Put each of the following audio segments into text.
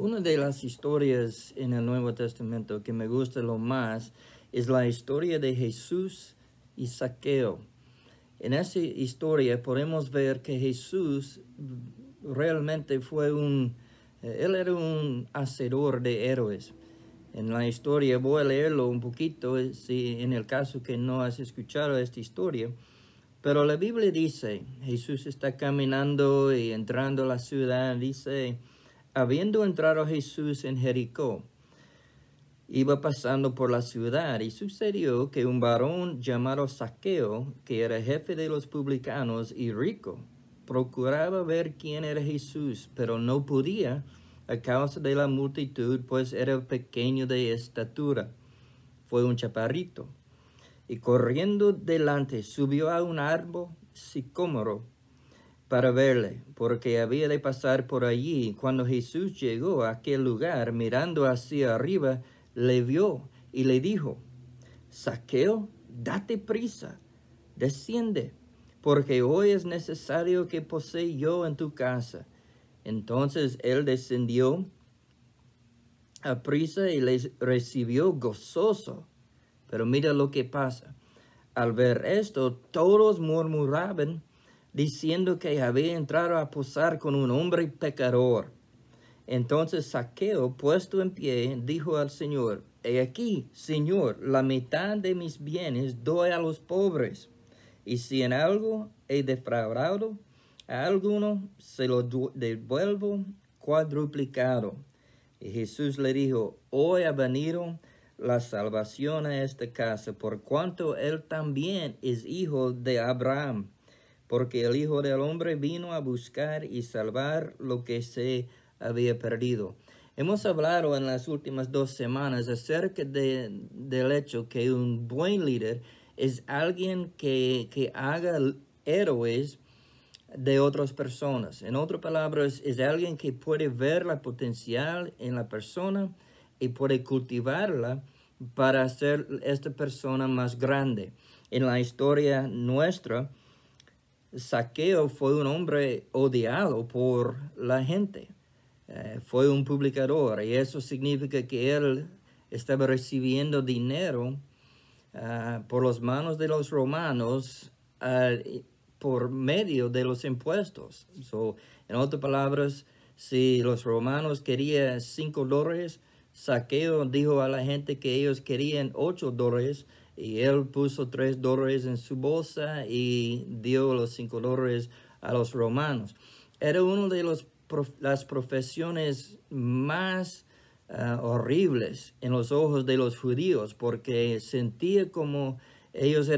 Una de las historias en el Nuevo Testamento que me gusta lo más es la historia de Jesús y Zaqueo. En esa historia podemos ver que Jesús realmente él era un hacedor de héroes. En la historia, voy a leerlo un poquito, si en el caso que no has escuchado esta historia, pero la Biblia dice, Jesús está caminando y entrando a la ciudad, dice, habiendo entrado Jesús en Jericó, iba pasando por la ciudad y sucedió que un varón llamado Zaqueo, que era jefe de los publicanos y rico, procuraba ver quién era Jesús, pero no podía a causa de la multitud, pues era pequeño de estatura. Fue un chaparrito. Y corriendo delante subió a un árbol sicómoro para verle, porque había de pasar por allí. Cuando Jesús llegó a aquel lugar, mirando hacia arriba, le vio y le dijo, Zaqueo, date prisa, desciende, porque hoy es necesario que posee yo en tu casa. Entonces él descendió a prisa y le recibió gozoso. Pero mira lo que pasa. Al ver esto, todos murmuraban, diciendo que había entrado a posar con un hombre pecador. Entonces Zaqueo, puesto en pie, dijo al Señor, he aquí, Señor, la mitad de mis bienes doy a los pobres, y si en algo he defraudado a alguno, se lo devuelvo cuadruplicado. Y Jesús le dijo, hoy ha venido la salvación a esta casa, por cuanto él también es hijo de Abraham, porque el Hijo del Hombre vino a buscar y salvar lo que se había perdido. Hemos hablado en las últimas 2 semanas acerca del hecho que un buen líder es alguien que haga héroes de otras personas. En otras palabras, es alguien que puede ver la potencial en la persona y puede cultivarla para hacer esta persona más grande. En la historia nuestra, Zaqueo fue un hombre odiado por la gente. Fue un publicador y eso significa que él estaba recibiendo dinero por las manos de los romanos por medio de los impuestos. En otras palabras, si los romanos querían $5, Zaqueo dijo a la gente que ellos querían $8 y él puso $3 en su bolsa y dio los $5 a los romanos. Era una de las profesiones más horribles en los ojos de los judíos, porque sentía como ellos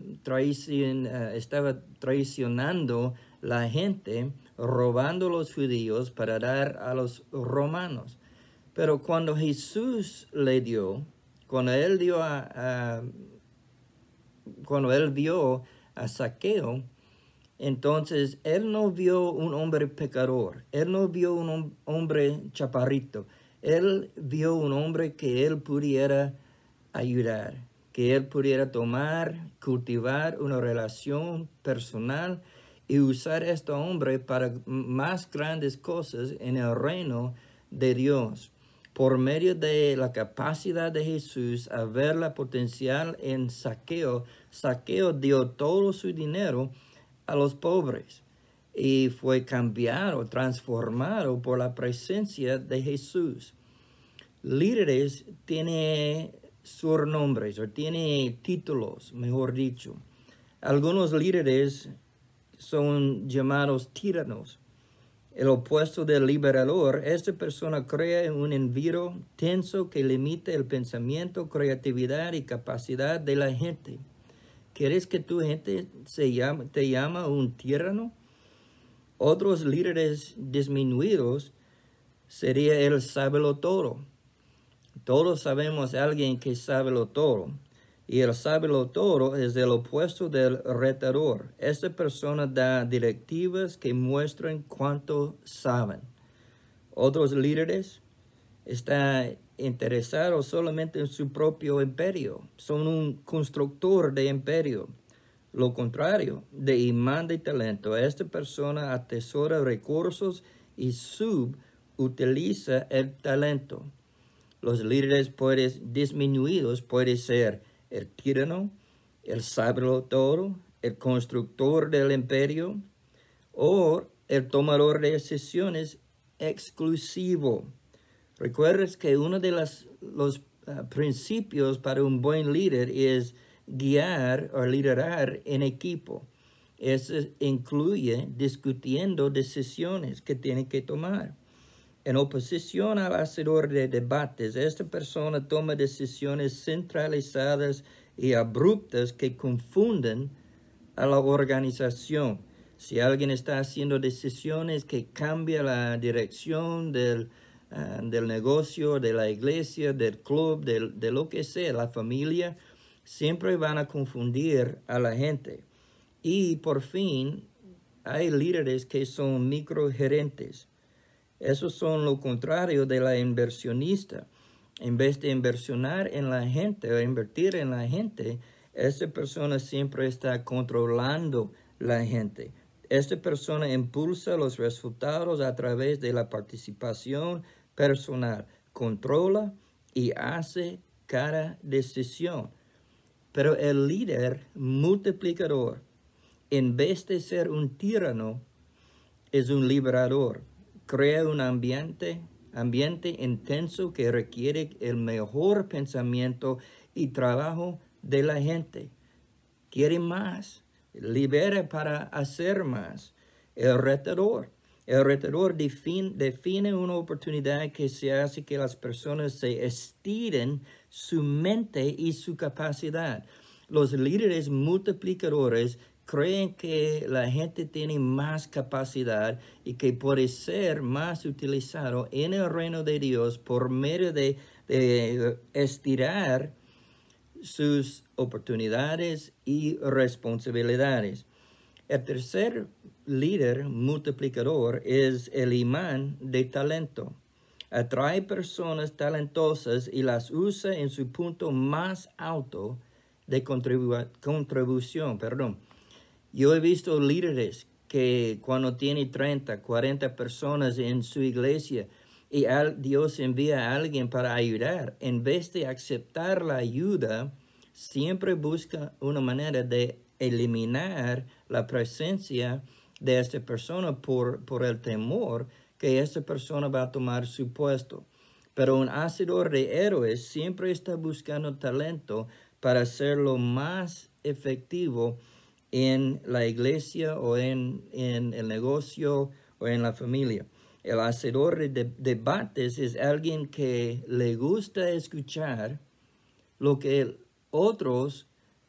estaban traicionando la gente, robando a los judíos para dar a los romanos. Pero cuando Jesús cuando él vio a Zaqueo, entonces él no vio un hombre pecador, él no vio un hombre chaparrito, él vio un hombre que él pudiera ayudar, que él pudiera cultivar una relación personal y usar a este hombre para más grandes cosas en el reino de Dios. Por medio de la capacidad de Jesús a ver la potencial en Zaqueo, Zaqueo dio todo su dinero a los pobres y fue cambiado, transformado por la presencia de Jesús. Líderes tienen sobrenombres o tienen títulos, mejor dicho. Algunos líderes son llamados tiranos. El opuesto del liberador, esta persona crea en un envío tenso que limita el pensamiento, creatividad y capacidad de la gente. ¿Quieres que tu gente te llama un tirano? Otros líderes disminuidos sería el sábelo todo. Todos sabemos a alguien que sabe lo todo. Y el sábelo todo es el opuesto del retador. Esta persona da directivas que muestran cuánto saben. Otros líderes están interesados solamente en su propio imperio. Son un constructor de imperio. Lo contrario, de imán de talento. Esta persona atesora recursos y utiliza el talento. Los líderes disminuidos pueden ser el tirano, el sábelo todo, el constructor del imperio o el tomador de decisiones exclusivo. Recuerdas que uno de los principios para un buen líder es guiar o liderar en equipo. Eso incluye discutiendo decisiones que tienen que tomar. En oposición al hacedor de debates, esta persona toma decisiones centralizadas y abruptas que confunden a la organización. Si alguien está haciendo decisiones que cambian la dirección del negocio, de la iglesia, del club, de lo que sea, la familia, siempre van a confundir a la gente. Y por fin, hay líderes que son microgerentes. Esos son lo contrario de la inversionista. En vez de inversionar en la gente o invertir en la gente, esta persona siempre está controlando la gente. Esta persona impulsa los resultados a través de la participación personal, controla y hace cada decisión. Pero el líder multiplicador, en vez de ser un tirano, es un liberador. Crea un ambiente intenso que requiere el mejor pensamiento y trabajo de la gente. Quiere más, libera para hacer más. El retador define una oportunidad que se hace que las personas se estiren su mente y su capacidad. Los líderes multiplicadores creen que la gente tiene más capacidad y que puede ser más utilizado en el reino de Dios por medio de estirar sus oportunidades y responsabilidades. El tercer líder multiplicador es el imán de talento. Atrae personas talentosas y las usa en su punto más alto de contribución. Yo he visto líderes que cuando tienen 30, 40 personas en su iglesia y Dios envía a alguien para ayudar, en vez de aceptar la ayuda, siempre busca una manera de eliminar la presencia de esta persona por el temor que esta persona va a tomar su puesto. Pero un hacedor de héroes siempre está buscando talento para hacerlo más efectivo en la iglesia o en el negocio o en la familia. El hacedor de debates es alguien que le gusta escuchar lo que otros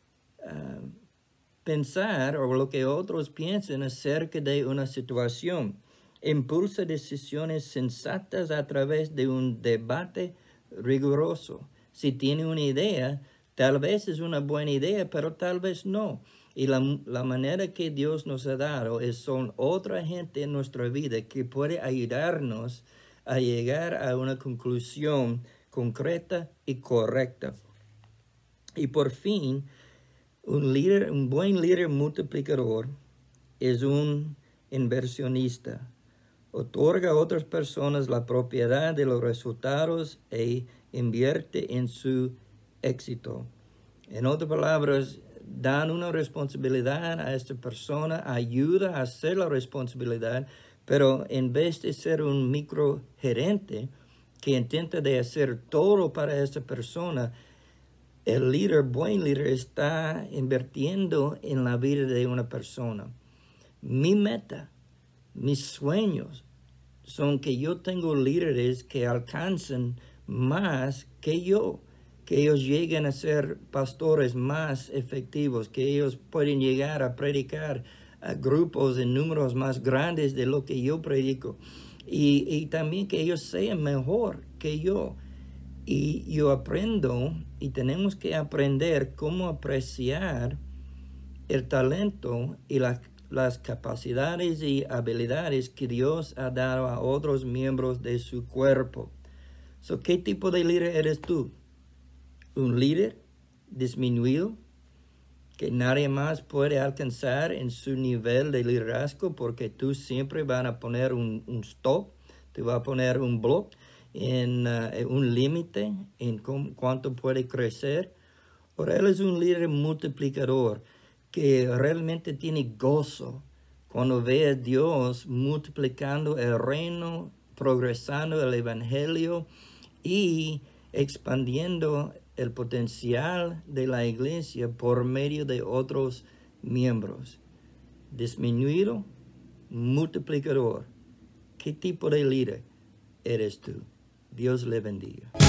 pensar o lo que otros piensan acerca de una situación. Impulsa decisiones sensatas a través de un debate riguroso. Si tiene una idea, tal vez es una buena idea, pero tal vez no. Y la manera que Dios nos ha dado son otra gente en nuestra vida que puede ayudarnos a llegar a una conclusión concreta y correcta. Y por fin, un buen líder multiplicador es un inversionista. Otorga a otras personas la propiedad de los resultados e invierte en su éxito. En otras palabras, dan una responsabilidad a esta persona, ayuda a hacer la responsabilidad, pero en vez de ser un microgerente que intenta de hacer todo para esta persona, el buen líder está invirtiendo en la vida de una persona. Mi meta, mis sueños son que yo tengo líderes que alcancen más que yo, que ellos lleguen a ser pastores más efectivos, que ellos pueden llegar a predicar a grupos en números más grandes de lo que yo predico. Y también que ellos sean mejor que yo. Y yo aprendo y tenemos que aprender cómo apreciar el talento y las capacidades y habilidades que Dios ha dado a otros miembros de su cuerpo. ¿Qué tipo de líder eres tú? ¿Un líder disminuido que nadie más puede alcanzar en su nivel de liderazgo porque tú siempre van a poner un stop? Te va a poner un bloque, en un límite en cuánto puede crecer. Pero Él es un líder multiplicador que realmente tiene gozo cuando ve a Dios multiplicando el reino, progresando el evangelio y expandiendo el potencial de la iglesia por medio de otros miembros. Disminuido, multiplicador. ¿Qué tipo de líder eres tú? Dios le bendiga.